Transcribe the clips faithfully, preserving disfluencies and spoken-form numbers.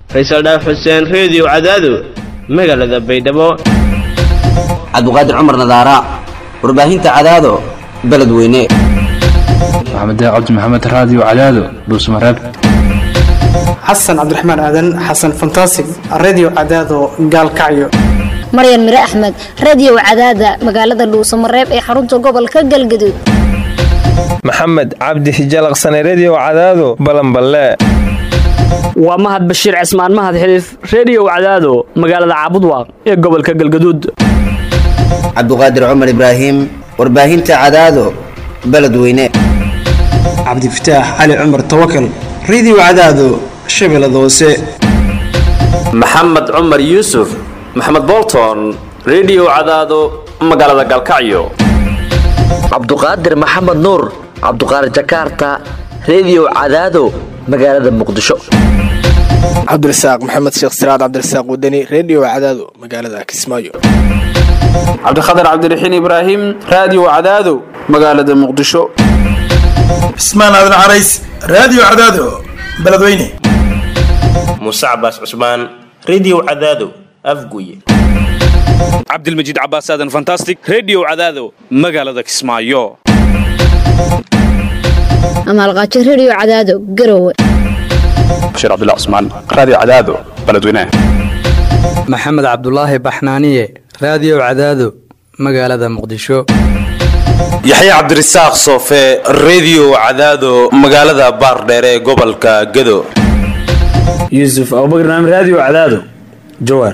Faisal Dhaaf Xuseen Radio Cadaado magaalada Baydhabo Cabduqaadir Cumar Nadaara warbaahinta Cadaado beledweyne Maxamed Cabdi Maxamed Radio Cadaado Dhuusamareeb Xasan Cabdiraxmaan Aadan Xasan Fantastic Radio Cadaado Gaalkacyo Maryan Mire Axmed Radio Cadaada magaalada Dhuusamareeb ee xarunta gobolka Galgaduud Maxamed Cabdi Hijalaqsane Radio Cadaado Balanballe waa Mahad Bashiir Cismaan Mahad Xiliif Radio Cadaado magaalada Caabudwaaq ee gobolka Galgaduud Cabduqaadir Cumar Ibraahim warbaahinta Cadaado beledweyne Cabdi Fataax Ali Cumar Tawakkal Radio Cadaado Shabeellada Hoose Maxamed Cumar Yuusuf Maxamed Bolton Radio Cadaado magaalada Galkacyo Cabduqaadir Maxamed Nuur Cabduqaadir Jakarta Radio Cadaado magaalada Muqdisho Cabdirasaaq Maxamed Sheekh Siraad Cabdirasaaq Wadani Radio Cadaado magaalada Kismaayo Cabdiqaadir Cabdiraxiin Ibraahim Radio Cadaado magaalada Muqdisho Ismaan Aadan Carays Radio Cadaado beledweyne Musa Abbas Usman Radio Cadaado Afguye Cabdilmajiid Cabbaas Aadan Fantastic Radio Cadaado magaalada Kismaayo Amal Qaaji Radio Cadaado Garowe Bashir Abdullah Usman Radio Cadaado beledweyne Maxamed Cabdullaahi Baxnaaniye Radio Cadaado magaalada Muqdisho Yaxya Cabdirasaaq Soofe Radio Cadaado magaalada Baardheer ee gobolka Gado Yusuf Abubakar Naam Radio Cadaado Jowhar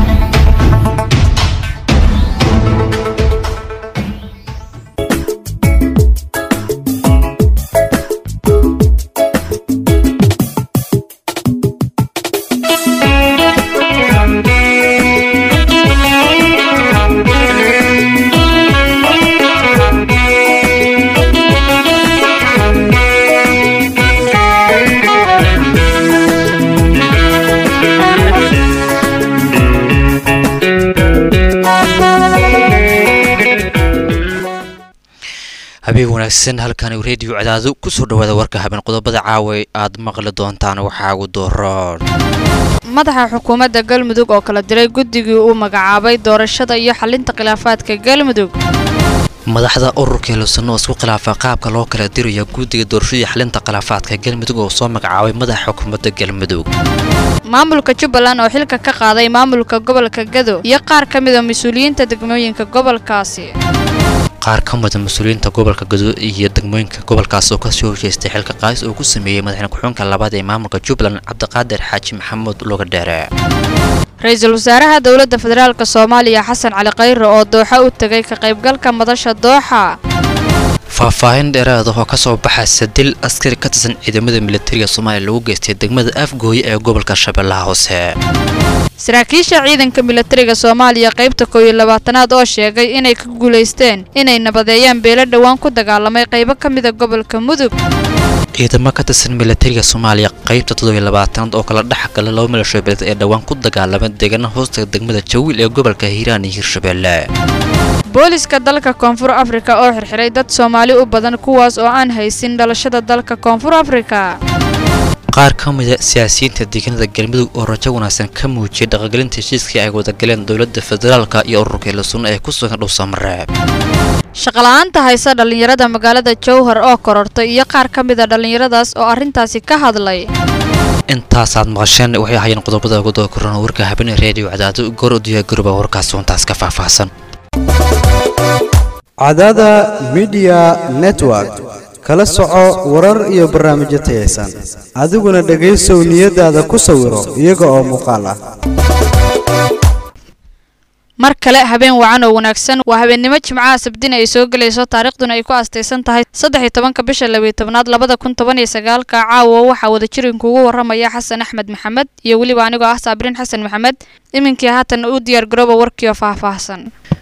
habeen wanaagsan halkan uu Radio Cadaado ku soo dhawaada warka habeen qodobada caaway aad maqli doontaan waxa ugu dooroon madaxa xukuumadda Galmudug oo kala diray guddigii uu magacaabay doorashada iyo xalinta khilaafaadka Galmudug madaxda ururka Luusano isku khilaafa qaabka loo kala dirayo guddiga doorashada xalinta khilaafaadka Galmudug oo soo magacaabay madaxa xukuumadda Galmudug maamulka Jubbaland oo xilka ka qaaday maamulka gobolka Gado iyo qaar ka mid ah mas'uuliyiinta degmooyinka gobolkaasi qaar ka mid ah mas'uuliyiinta gobolka Gado iyo degmooyinka gobolkaas oo ka soo jeestay xilka qays oo ku sameeyay madaxweyne ku-xigeenka labaad ee maamulka Jubbaland Cabdiqaadir Xaaji Maxamuud looga dheeray Ra'iisul Wasaaraha Dawladda Federaalka Soomaaliya Xasan Cali Khayre oo Dooxa u tagay ka qaybgalka madasha Dooxa faahfaahin dheeraad ah oo ka soo baxay dil askari ka tirsan ciidamada militariga Soomaaliya lagu geystay degmada Afgooye ee gobolka Shabeellaha Hoose saraakiisha ciidanka militariga Soomaaliya qaybta koow iyo labaatanaad oo sheegay inay ka guuleysteen inay nabadeeyaan beelo dhawaan ku dagaalamay qaybo ka mid ah gobolka Mudug ciidamada ka tirsan militariga Soomaaliya qaybta toddoba iyo labaatanaad oo kala dhaxgalay laba milisho beelad ee dhawaan ku dagaalamay deegaanada hoosta degmada Jawiil ee gobolka Hiiraan iyo Hirshabeelle booliska dalka Koonfur Afrika oo xirxiray dad Soomaali u badan kuwaas oo aan haysin dhalashada dalka Koonfur Afrika qaar ka mid ah siyaasiyiinta deegaanada Galmudug oo rajo wanaagsan ka muujiyay dhaqangelinta heshiiskii ay wada galeen dawladda federaalka iyo ururka Luusano ee ku sugan Dhuusamareeb shaqo la'aanta haysa dhalinyarada magaalada Jowhar oo korortay iyo qaar ka mid ah dhalinyaradaas oo arintaasi ka hadlay intaas aad maqasheen waxay hayeen qodobada ugu dooran warka habeen Radio Cadaado goor u diyaar garooba warkaas intaas ka faahfaahsan Cadaada Media Network kala soco warar iyo barnaamijyo tayeysan adiguna dhageysow niyadaada ku sawiro iyaga oo muuqaal ah mar kale habeen wacan oo wanaagsan waa habeennimo Jimcaha Sabtina ay soo galayso taariikhduna ay ku aastaysan tahay saddex iyo tobanka bisha laba iyo tobnaad labada kun toban iyo sagaal ka caawa waxa wada jirin kugu waramaya Xasan Axmed Maxamed iyo waliba anigoo ah Saabrin Xasan Maxamed iminkii haatan u diyaar garooba warkii faahfaahsan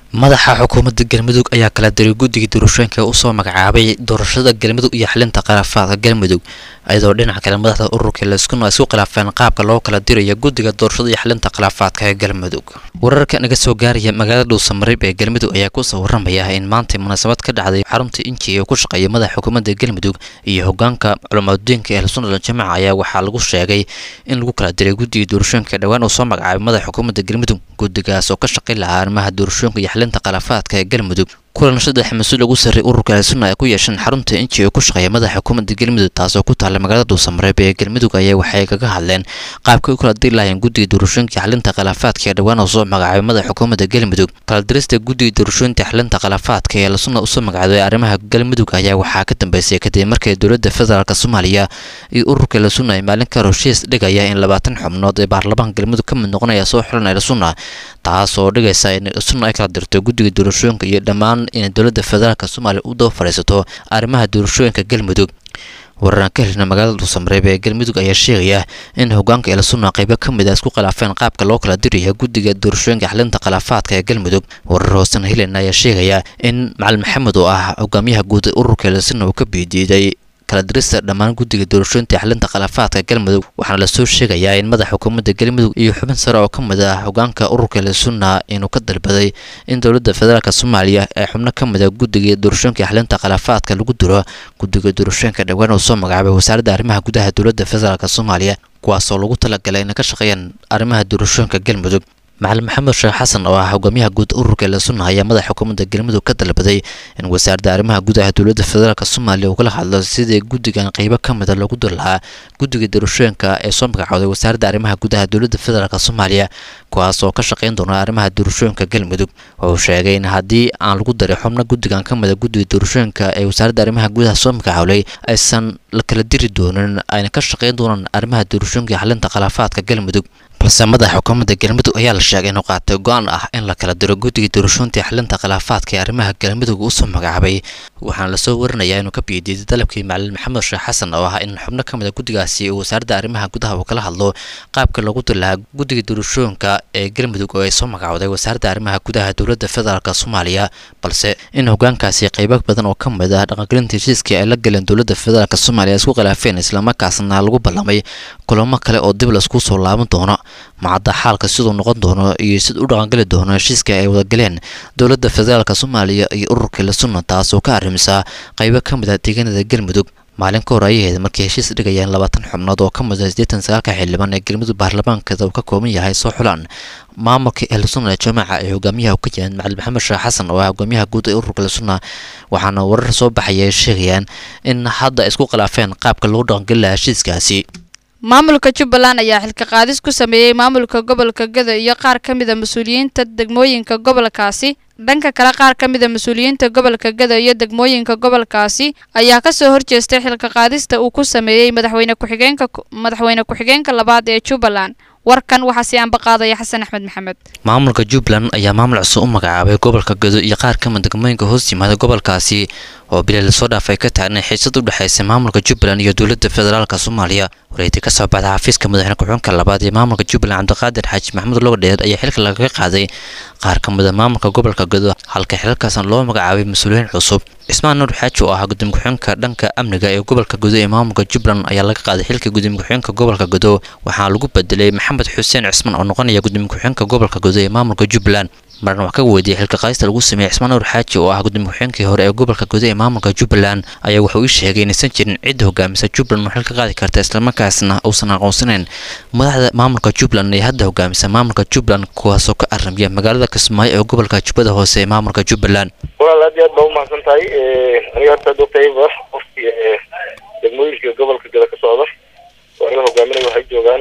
madaxa xukuumadda galmudug ayaa kala diray guddiga doorashooyinka u soo magacaabay doorashada galmudug iyo xalinta khilaafaadka galmudug iyadoo dhinaca kale madaxda ururka la isku isku khilaafeen qaabka loo kala dirayo guddiga doorashada iyo xalinta khilaafaadka ee galmudug wararka naga soo gaaraya magaalada dhuusamareeb ee galmudug ayaa ku soo waramaya in maanta munaasabad ka dhacday xarunta inji ee ku shaqeeya madaxa xukuumadda galmudug iyo hogaanka culimadiinka ee sunnada jamaca ayaa waxaa lagu sheegay in lagu kala diray guddiga doorashooyinka dhawaan uu soo magacaabay madaxa xukuumadda galmudug guddigaas oo ka shaqeyn lahaa arrimaha doorashooyinka iyo xalinta khilaafaadka ee galmudug kulan saddex mas-uul ugu sarreey ururka sunna ay ku yeesheen xarunta inji ee ku shaqeeya madaxa xukuumadda galmudug taasoo ku taalla magaalada dhuusamareeb ee galmudug ayaa waxay kaga hadleen qaabka u kala diri lahayn guddiga doorashooyinka xalinta khilaafaadka ee dhawaan oo soo magacaabay madaxa xukuumadda galmudug kala dirista guddiga doorashooyinka xalinta khilaafaadka ee la sunna usoo magacaabay arrimaha galmudug ayaa waxaa ka dambeysay kadib markii dowladda federaalk soomaaliya iyo ururka la sunna ay maalin ka heshiis dhigaya in labaatan xubnood ee baarlamaanka galmudug ka mid noqonaya soo xiranaya la sunna taas oo dhigaysa in sunna ay kala dirto guddiga doorashooyinka iyo dhammaan in dowladda federaalk soomaaliya u daba fadhiisato arrimaha doorashooyinka galmudug wararaan ka helina magaalada dhuusamareeb ee galmudug ayaa sheegaya in hogaanka ila sunna qaybo ka mid ah isku khilaafeen qaabka loo kala diraya guddiga doorashooyinka xalinta khilaafaadka ee galmudug warar hoosan helena ayaa sheegaya in macalin maxamed oo ah hogaamiyaha guud ee ururka ila sunna uu ka biidiiday kala dirista dhammaan guddiga doorashooyinka xalinta khilaafaadka galmudug waxaana lasoo sheegayaa in madaxa xukuumadda galmudug iyo xubin sare oo ka mid ah hogaanka ururka la sunna inuu ka dalbaday in dowladda federaalk soomaaliya ee xubno ka mid ah guddiga doorashooyinka xalinta khilaafaadka lagu diro guddiga doorashooyinka dhawaan uu soo magacaabay wasaaradda arrimaha gudaha dowladda federaalk soomaaliya kuwaasoo lagu talagalay inay ka shaqeeyaan arrimaha doorashooyinka galmudug macalin maxamed sheekh xasan oo ah hogaamiyaha guud ururka la sunna ayaa madaxa xukuumadda galmudug ka dalbaday in wasaaradda arrimaha gudaha dowladda federaalk soomaaliya uu kala hadlo sidii guddigan qaybo ka mid a loogu diri lahaa guddiga doorashooyinka ee soo magacooday wasaaradda arrimaha gudaha dowladda federaalk soomaaliya kuwaas oo ka shaqeyn doona arrimaha doorashooyinka galmudug wuxuu sheegay in haddii aan lagu darin xubno guddigan ka mid a guddiga doorashooyinka ee wasaaradda arrimaha gudaha soo magacoolay aysan la kala diri doonin ayna ka shaqeyn doonaan arrimaha doorashooyinka xalinta khilaafaadka galmudug balse madaxa xukuumadda galmudug ayaa la sheegay inuu qaatay go-aan ah in la kala diro guddiga doorashooyinka xalinta khilaafaadka ee arrimaha galmudug uu soo magacaabay waxaana lasoo warinayaa inuu ka biidiiday dalabkii macalin maxamed sheekh xasan oo ah in xubno ka mid a guddigaasi uu wasaaradda arrimaha gudaha uu kala hadlo qaabka loogu diri lahaa guddiga doorashooyinka ee galmudug oo ay soo magacowday wasaaradda arrimaha gudaha dowladda federaalk soomaaliya balse in hogaankaasi qaybo badan oo ka mid ah dhaqangelinta heshiiskii ay la galeen dowladda federaalk soomaaliya isku khilaafeen islamarkaasna lagu ballamay kulamo kale oo dib laisku soo laaban doono macadda xaalka siduu noqon doono iyo sid u dhaqangeli doono heshiiska ay wadagaleen dowladda federaalk soomaaliya iyo ururka la sunna taas oo ka arrimisaa qaybo ka mid ah deegaanada galmudug maalin ka hor ayay ahayd markii heshiis dhigayaan labaatan xubnood oo ka mid ah siddeetan sagaalka xildhibaan ee galmudug baarlamaankeeda uu ka kooban yahay soo xulaan maamulka ehlusunna ee jamaca ee hogaamiyaha u ka yahan macalin maxamed sheekh xasan oo ah hogaamiyaha guud ee ururka la sunna waxaana warar soo baxaya ay sheegayaan in hadda ay isku khilaafeen qaabka lagu dhaqangeli lahaa heshiiskaasi maamulka jubbaland ayaa xilka qaadis ku sameeyey maamulka gobolka gado iyo qaar ka mid a mas-uuliyiinta degmooyinka gobolkaasi dhanka kale qaar ka mid a mas-uuliyiinta gobolka gado iyo degmooyinka gobolkaasi ayaa kasoo horjeestay xilka qaadista uu ku sameeyey madaxweyne ku-xigeenka madaxweyne ku-xigeenka labaad ee jubbaland warkan waxaa sii ambaqaadaya xasan axmed maxamed maamulka jubbaland ayaa maamul cusub u magacaabay gobolka gado iyo qaar ka mid degmooyinka hoos yimaada gobolkaasi oo bilaa lasoo dhaafay ka taagna xiisad u dhexaysa maamulka jubbaland iyo dowladda federaalk soomaaliya wareyti ka soo baxda xafiiska madaxweyne ku-xigeenka labaad ee maamulka jubbaland cabdiqaadir xaaji maxamuud logadheer ayaa xilka lagaga qaaday qaar ka mid a maamulka gobolka gado halka xilkaasna loo magacaabay mas-uuliyiin cusub cismaan nuur xaaji oo ah gudoomiye ku-xigeenka dhanka amniga ee gobolka gado ee maamulka jubbaland ayaa laga qaaday xilka gudoomiye ku-xigeenka gobolka gado waxaa lagu bedelay maxamed xuseen cismaan oo noqonaya gudoomiye ku-xigeenka gobolka gado ee maamulka jubbaland marna wax ka weydiiyay xilka qaadista lagu sameeyey cismaan nuur xaaji oo ah gudoomiye ku-xigeenkii hore ee gobolka gado ee maamulka jubbaland ayaa wuxuu ii sheegay inaysan jirin cidda hogaamisa jubbaland oo xilka qaadi karta islamarkaasna uusan aqoonsanayn madaxda maamulka jubbaland ee hadda hogaamisa maamulka jubbaland kuwaasoo ka aramiya magaalada kismaayo ee gobolka jubbada hoose ee maamulka jubbaland walaal aad iyo aad baa umahadsan tahay aniga horta doctayba qofkii degmooyinka gobolka gada ka socda oo aniga hogaaminaya waxay joogaan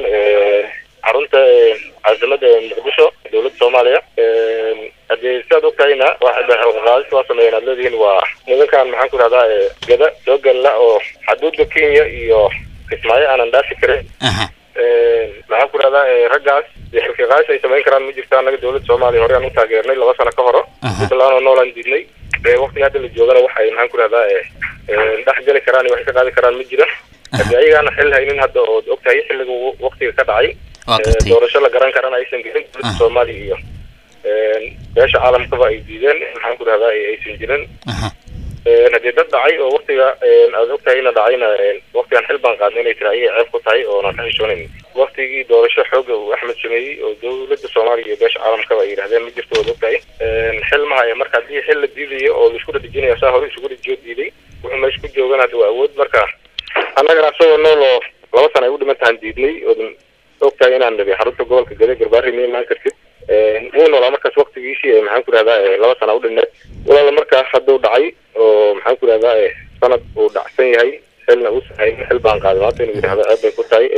xarunta caasimada muqdisho dowladda soomaaliya haddii sidaad ogtahayna qaadis waa sameeyeen aad leedihiin waa nimankan maxaan ku dhahdaa gada soo galla oo xaduudda kenya iyo kismaayo aanan dhaafi karin maxaan ku dhahdaa raggaas xilka qaadis ay samayn karaan ma jirta annaga dowladda soomaaliya hore aan u taageernay laba sano ka horo jubbaland oo noolaan diidnay waqtiga hadda la joogana waxay maxaan ku dhahdaa dhex geli karaan iyo waxay ka qaadi karaan ma jira haddii ayagaana xil haynin hadda ood ogtahay xilliga waqtiga ka dhacay doorasho la garan karana aysan gelin dowladda soomaaliya iyo beesha caalamkaba ay diideen maxaan ku dhahdaa aysan jirin haddii dad dhacay oo waktiga aad ogtahay ina dhacayna waktigan xil baan qaadnay inay tira ayay ceeb ku tahay oo naan ka heshoonayn waktigii doorasho xooga uu axmed sameeyey oo dowladda soomaaliya iyo beesha caalamkaba ay yidhahdeen ma jirto waad ogtahay xil ma haya marka haddii xil la diidayo oo laisku dhadhijinayo saa hore isugu dhajiyo diiday wuxuu meesha ku joogan hadda waa awood marka annagana asagoo nool oo laba sana ay u dhiman tahan diidnay oodan ogtahay inaan nabi xarunta gobolka gade garbaari ma imaan kartid wuu noolaa markaas waktigiisii maxaan ku dhahdaa laba sana u dhineed walaala markaas hadduu dhacay oo maxaan ku dhahdaa sanad uu dhacsan yahay xilna uu sahay xil baan qaaday maanta inuu yidhahdo ceeb bay ku tahay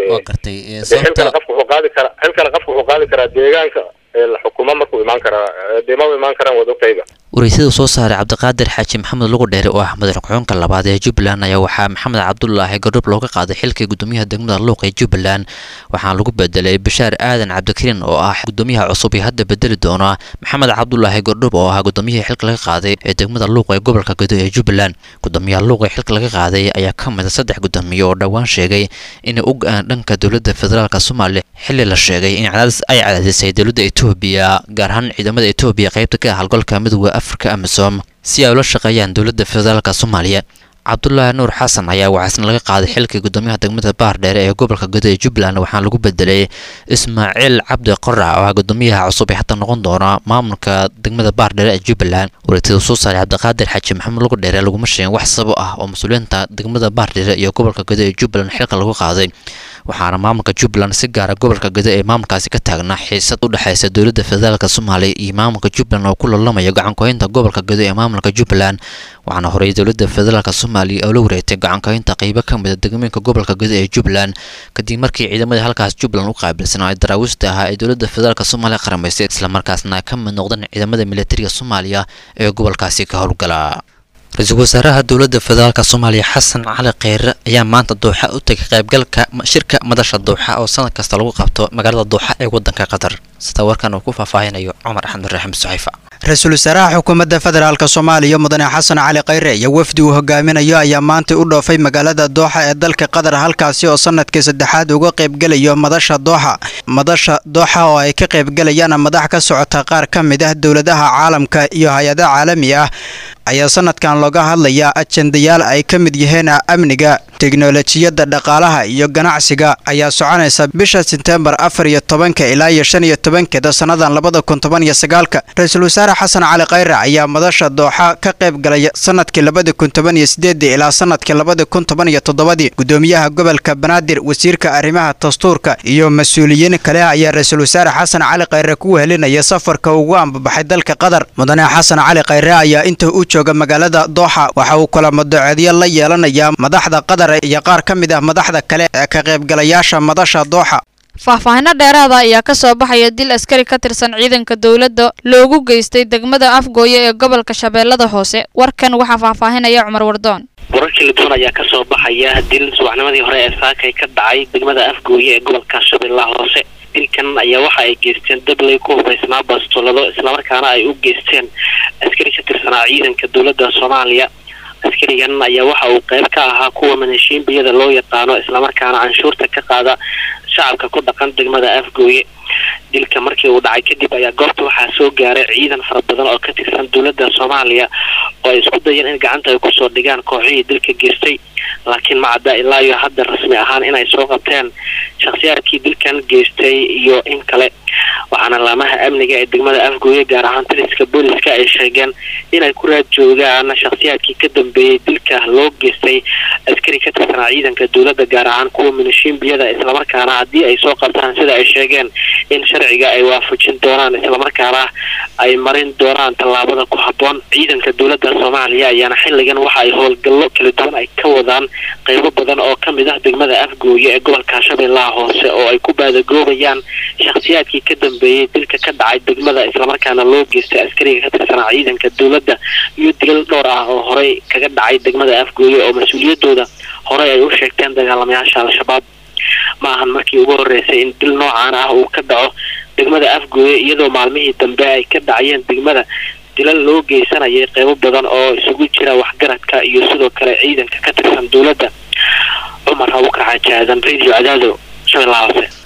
xilkana qofku wuxuu qaadi karaa xilkana qofku wuxuu qaadi karaa deegaanka la xukumo markuu imaan karaa dee ma imaan karaan waad ogtahayba wareysyada soo saaray cabdiqaadir xaaji maxamed lugu dheere oo ah madaxweynaha labaad ee Jubbaland ayaa waxaa maxamed cabdullaahi gadhub looga qaaday xilka gudoomiyaha degmada Luuq ee Jubbaland waxaana lagu bedelay Bashaar Aadan Cabdikariin oo ah gudoomiyaha cusub ee hadda bedeli doona maxamed cabdullaahi gadhub oo ah gudoomiyaha xilka laga qaaday ee degmada Luuq ee gobolka Gedo ee Jubbaland gudoomiyaha Luuq ee xilka laga qaaday ayaa ka mid ah saddex gudoomiye oo dhawaan sheegay in uu go'aan dhanka dowladda federaalka Soomaaliya xilli la sheegay in cadaadis ay cadaadisay dowladda Itoobiya gaar ahaan ciidamada Itoobiya qaybta ka ah halgolka midowga Afrika Amisom si ay ula shaqeeyaan dowladda federaalka Soomaaliya Cabdullaahi Nuur Xasan ayaa waxaasna laga qaaday xilka gudoomiyaha degmada Baardheere ee gobolka Gedo ee Jubbaland waxaana lagu bedelay Ismaaciil Cabdi Qorra oo ah gudoomiyaha cusub ee hadda noqon doona maamulka degmada Baardheere ee Jubbaland wareysyada soo saaray Cabdiqaadir Xaaji Maxamed lugu dheere lagu sheegay wax sabab ah oo mas'uuliyiinta degmada Baardheere iyo gobolka Gedo ee Jubbaland xilka lagu qaaday waxaana maamulka Jubbaland si gaar ah gobolka Gedo ee maamulkaasi ka taagnaa xiisad u dhaxaysa dowladda federaalka Soomaaliya iyo maamulka Jubbaland oo ku loolamaya gacan ku haynta gobolka Gedo ee maamulka Jubbaland waxaana horey dowladda federaalka Soomaaliya oo la wareegtay gacan ku haynta qaybo ka mid ah degmooyinka gobolka Gedo ee Jubbaland kadib markii ciidamada halkaas Jubbaland u qaabilsan ay daraawista ah ee dowladda federaalka Soomaaliya qaramaysay isla markaasna ka mid noqdeen ciidamada militariga Soomaaliya ee gobolkaasi ka howlgala ra-iisul wasaaraha dowladda federaalka Soomaaliya Xasan Cali Kheyre ayaa maanta Dooxa u tagay qaybgalka shirka madasha Dooxa oo sanad kasta lagu qabto magaalada Dooxa ee wadanka Qatar sida warkan uu ku faahfaahinayo Cumar Axmed Raxim Suxayfa ra-iisul wasaaraha xukuumadda federaalka Soomaaliya mudane Xasan Cali Kheyre iyo wafdi uu hogaaminayo ayaa maanta u dhoofay magaalada Dooxa ee dalka Qatar halkaasi oo sanadkii saddexaad uga qaybgalayo madasha Dooxa madasha Dooxa oo ay ka qaybgalayaan madax ka socota qaar ka mid ah dowladaha caalamka iyo hay'adaha caalami ah ayaa sanadkan looga hadlayaa ajendayaal ay ka mid yihiin amniga teknolojiyadda dhaqaalaha iyo ganacsiga ayaa soconaysa bisha September afar iyo tobanka ilaa iyo shan iyo tobanka sanadan labada kun toban iyo sagaalka ra-iisul wasaare Xasan Cali Kheyre ayaa madasha Dooxa ka qayb galay sanadkii labada kun toban iyo sideed ilaa sanadkii labada kun toban iyo toddoba gudoomiyaha gobolka Banaadir wasiirka arrimaha dastuurka iyo mas'uuliyiin kale ayaa ra-iisul wasaare Xasan Cali Kheyre ku helinaya safarka ugu ambabaxay dalka Qatar mudane Xasan Cali Kheyre ayaa inta uu jooga magaalada Dooxa waxa uu kala madacadiyo la yeelanayaa madaxda Qatar iyo qaar ka mid ah madaxda kale ee ka qaybgalayaasha madasha Dooxa faahfaahinno dheeraada ayaa ka soo baxaya dil askari ka tirsan ciidanka dowladda loogu geystay degmada Afgooye ee gobolka Shabeellada Hoose warkan waxa faahfaahinaya Cumar Wardoon wararkii la doon ayaa ka soo baxaya dil subaxnimadii hore ee saakay ka dhacay degmada Afgooye ee gobolka Shabeellaha Hoose dilkan ayaa waxa ay geysteen dablay ku hubaysnaa bastoolado isla markaana ay u geysteen askari ka tirsanaa ciidanka dowladda Soomaaliya askarigan ayaa waxa uu qayb ka ahaa kuwa maneshiinbiyada loo yaqaano isla markaana canshuurta ka qaada shacabka ku dhaqan degmada Afgooye dilka markii uu dhacay kadib ayaa goobta waxaa soo gaaray ciidan fara badan oo ka tirsan dowladda Soomaaliya oo ay isku dayeen in gacanta ay ku soo dhigaan kooxihii dilka geystay laakiin ma cadda ilaa iyo hadda rasmi ahaan inay soo qabteen shakhsiyaadkii dilkan geystay iyo in kale waxaana laamaha amniga ee degmada Afgooye gaar ahaan taliska booliska ay sheegeen inay ku raad joogaan shakhsiyaadkii ka dambeeyay dilka loo geystay askari ka tirsan ciidanka dowladda gaar ahaan kuwa milishiinbiyada isla markaana haddii ay soo qabtaan sida ay sheegeen in sharciga ay waafajin doonaan isla markaana ay marin doonaan tallaabada ku habboon ciidanka dowladda Soomaaliya ayaana xilligan waxa ay howlgallo kala duwan ay ka wadaan qaybo badan oo ka mid ah degmada Afgooye ee gobolka Shabeellaha Hoose oo ay ku baadagoobayaan shakhsiyaadkii ka dambeeyay dilka ka dhacay degmada isla markaana loo geystay askariga ka tirsan ciidanka dowladda iyo dilal dhowr ah oo horey kaga dhacay degmada Afgooye oo mas'uuliyadooda horey ay u sheegteen dagaalamayaasha Al-Shabaab ma ahan markii ugu horeysay in dil noocaan ah uu ka dhaco degmada Afgooye iyadoo maalmihii dambe ay ka dhacayeen degmada dilal loo geysanayay qaybo badan oo isugu jira waxgaradka iyo sidoo kale ciidanka ka tirsan dowladda Cumar Abukar Xaaji Aadan Radio Cadaado Shabeellaha Hoose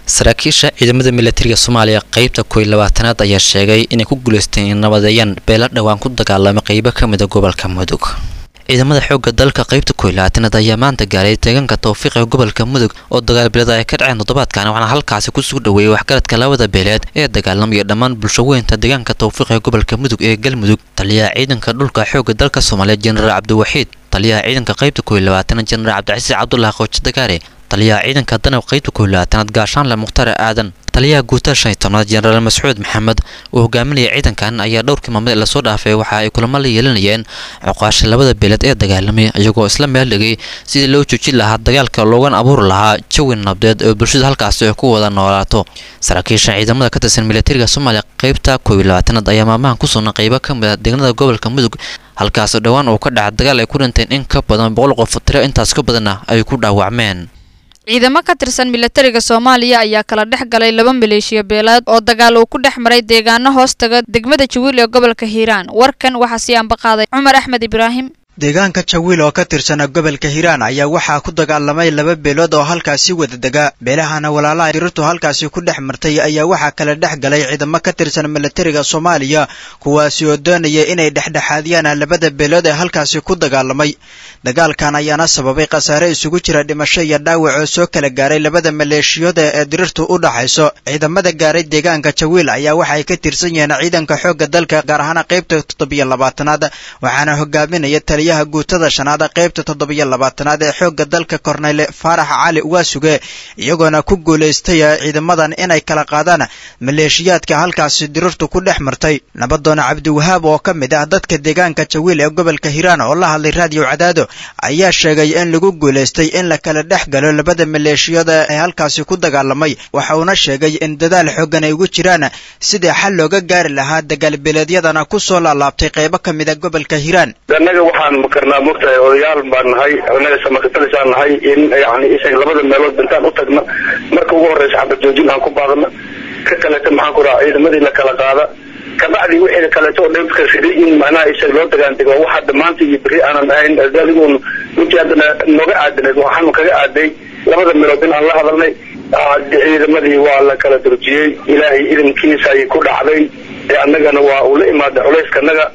saraakiisha ciidamada militariga soomaaliya qaybta kooiyo labaatanaad ayaa sheegay inay ku guulaysteen in nabadeeyaan beelo dhowaan ku dagaalamay qaybo ka mid a gobolka mudug ciidamada xoogga dalka qaybta kooiyo labaatanaad ayaa maanta gaaray deegaanka tawfiiq ee gobolka mudug oo dagaalbilada ay ka dhaceen toddobaadkan waxaana halkaasi kusoo dhaweeyey waxgaradka labada beeleed ee dagaalamaya dhammaan bulsho weynta deegaanka tawfiiq ee gobolka mudug ee galmudug taliyaha ciidanka dhulka xoogga dalka soomaaliya jenaraal cabdiwaxiid taliyaha ciidanka qaybta kooiyo labaatanaad jenaraal cabdicasiis cabdulaahi qooji dagaare taliyaha ciidanka danab qaybta kooiyo labaatanaad gaashaanle mukhtaar aadan taliyaha guutada shan iyo tobnaad jenaraal mascuud maxamed oo hogaaminaya ciidankan ayaa dhowrkii maalmood lasoo dhaafay waxa ay kulamo la yeelanayeen cuqaasha labada beeleed ee dagaalamay iyagoo isla meel dhigay sidii loo joojin lahaa dagaalka loogana abuuri lahaa jawi nabdeed oo bulshada halkaasi ay ku wada noolaato saraakiisha ciidamada ka tirsan militariga soomaaliya qaybta kooiyo labaatanaad ayaa maalmahan ku sugnaa qaybo ka mid a deegaanada gobolka mudug halkaasoo dhowaan uu ka dhaca dagaal ay ku dhinteen in ka badan boqol qof tiro intaas ka badanna ay ku dhaawacmeen ciidamo ka tirsan militariga Soomaaliya ayaa kala dhex galay laba maleeshiya beelaad oo dagaal uu ku dhex maray deegaano hoos taga degmada Jawiil ee gobolka Hiiraan warkan waxa si aan baqaaday Cumar Axmed Ibraahim deegaanka Jawiil oo ka tirsan gobolka Hiiraan ayaa waxaa ku dagaalamay laba beelood oo halkaasi wada daga beelahana walaalaha dirirtu halkaasi ku dhex martay ayaa waxaa kala dhex galay ciidamo ka tirsan militariga Soomaaliya kuwaasi oo doonaya inay dhexdhexaadiyaan labada beelood ee halkaasi ku dagaalamay dagaalkan ayaana sababay khasaare isugu jira dhimasho iyo dhaawac oo soo kala gaaray labada maleeshiyood ee dirirtu u dhaxayso ciidamada gaaray deegaanka Jawiil ayaa waxay ka tirsan yihiin ciidanka xoogga dalka gaar ahaan qaybta toddobiyo labaatanaad waxaana hogaaminaya taliyaha guutada shanaad qaybta toddobiyo labaatanaad ee xoogga dalka Cornel Farax Cali Waasuge iyagoona ku guuleystay ciidamadan inay kala qaadaan maleeshiyaadka halkaasi dirirtu ku dhex martay nabadoon Cabdi Wahaab oo ka mid ah dadka deegaanka Jawiil ee gobolka Hiiraan oo la hadlay radio Cadaado ayaa sheegay in lagu guuleystay in la kala dhex galo labada maleeshiyood ee halkaasi ku dagaalamay waxa uu sheegay in dadaal xooggan ay ugu jiraan sidii xal looga gaari lahaa dagaal beeleedyadana ku soo laabtay qaybo ka mid ah gobolka Hiiraan anaga waxaan makarnaa mugtahay odayaal baan nahay anaga samakatalisaan nahay in yani isaga labada meelood intaan u tagno marka ugu horeysa xabad joojin aan ku baaqno ka kale maxaan ku raacay ciidamadii la kala qaada kabacdi wixii kale oo dhibka sidii in macnaha isaga loo dagaan digo waxa dhamaanta iyo bari aanan ahayn adaligoon intii hadana nooga aadneed waxaan kaga aaday labada meelood in aan la hadalnay ciidamadii waa la kala durjiyay ilaahay idinkiisa ay ku dhacday ee annagana waa uu la imaaday culayskanaga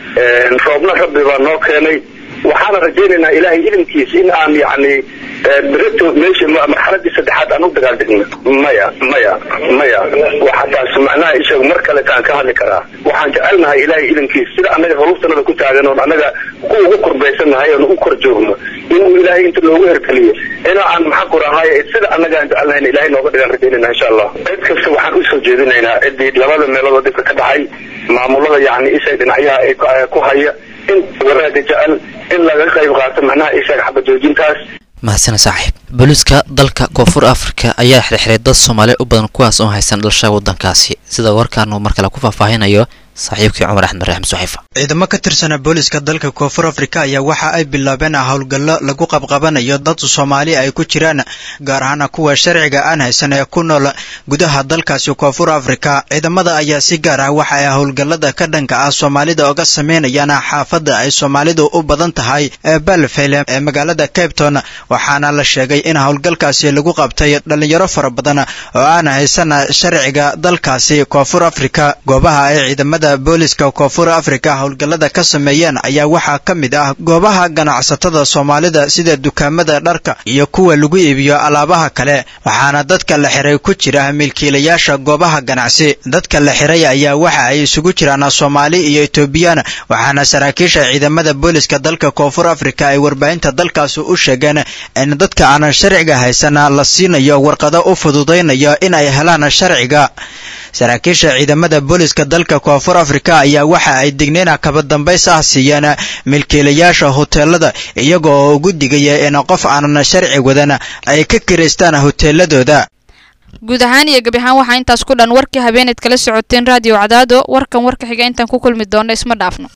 roobna rabbi baa noo keenay waxaan rajaynaynaa ilaahay idinkiisa in aan yani بريتو ماشي مرحلة السدحات أنا ودك عندنا مايا مايا مايا وحتى سمعناها إيش مركلة كان كهذا كرا وحنجعلنا إلهي إذن كيس سلا أنا خلصنا أنا كنت عجنا أنا كو وكر بيسنا هاي أنا وكر جوهم إنه إلهي أنت اللي هو إركلية أنا عن محقر هاي سلا أنا جا جعلنا إلهي نوقد عندنا إن شاء الله إذكر سو حن أسر جدنا هنا إدي لبعض من لبعض ذيك كدحي مع مولاه يعني إيش إذن عيا كوهاية إن وراد جعل إلا غير يبغى سمعناها إيش حب جوجين كاس mahadsan saaxiib booliska dalka koonfur afrika ayaa xirxiray dad Soomaali u badan kuwaas oo haysan dhalasho wadankaasi sida warkaan uu markale ku faahfaahinayo saaxiibkii Cumar Axmed Raxim Suxayfa ciidamo ka tirsan booliska dalka koonfur afrika ayaa waxa ay bilaabeen howlgallo lagu qabqabanayo dad Soomaali ay ku jiraan gaar ahaan kuwa sharciga aan haysan ee ku nool gudaha dalkaasi koonfur afrika ciidamada ayaa si gaar ah waxa ay howlgallada ka dhanka ah Soomaalida uga sameynayaan xaafadda ay Soomaalidu u badan tahay ee Belfast ee magaalada Cape Town waxaana la sheegay in howlgalkaasi lagu qabtay dhalinyaro fara badan oo aan haysan sharciga dalkaasi koonfur afrika goobaha ay ciidamada booliska koonfur afrika howlgallada ka sameeyeen ayaa waxaa ka mid ah goobaha ganacsatada Soomaalida sida dukaamada dharka iyo kuwa lagu iibiyo alaabaha kale waxaana dadka la xiray ku jira milkiilayaasha goobaha ganacsi dadka la xiray ayaa waxa ay isugu jiraan Soomaali iyo Ethiopian waxaana saraakiisha ciidamada booliska dalka koonfur afrika ay warbaahinta dalkaas u sheegeen in dadka aan sharciga haysan la siinayo warqado u fududeynaya in ay helaan sharciga saraakiisha ciidamada booliska dalka koonfur afrika ayaa waxa ay digneena kaba dambays ah siiyeen milkiilayaasha hoteelada iyagoo ugu digaya in qof aan sharci wadan ay ka kireystaan hoteeladooda guud ahaan iyo gabi ahaan waxa intaas ku dhan warkii habeeneed kala socoteen radio Cadaado warkan warka xiga intaan ku kulmi doono isma dhaafno